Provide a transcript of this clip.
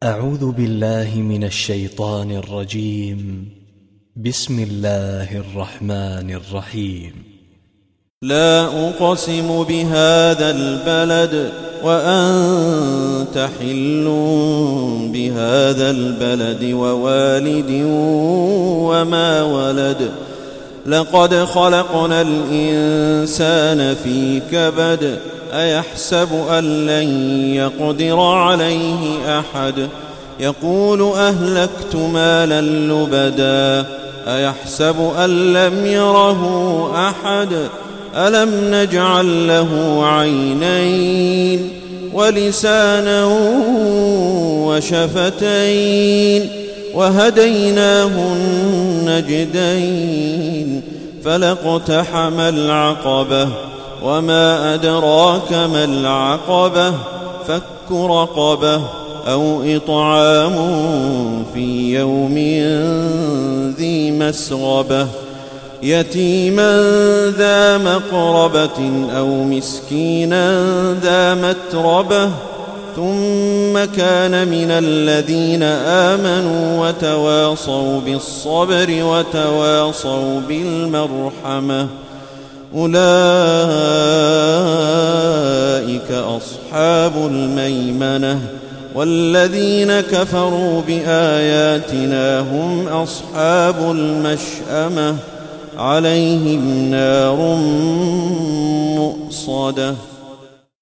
أعوذ بالله من الشيطان الرجيم. بسم الله الرحمن الرحيم. لا أقسم بهذا البلد وأنت حل بهذا البلد ووالد وما ولد لقد خلقنا الإنسان في كبد أيحسب أن لن يقدر عليه أحد يقول أهلكت مالا لبدا أيحسب أن لم يره أحد ألم نجعل له عينين ولسانا وشفتين وهديناه النجدين فلاقتحم العقبة وما أدراك ما العقبة فك رقبة أو إطعام في يوم ذي مسغبة يتيما ذا مقربة أو مسكينا ذا متربة ثم كان من الذين آمنوا وتواصوا بالصبر وتواصوا بالمرحمة أولئك أصحاب الميمنة والذين كفروا بآياتنا هم أصحاب المشأمة عليهم نار مؤصدة.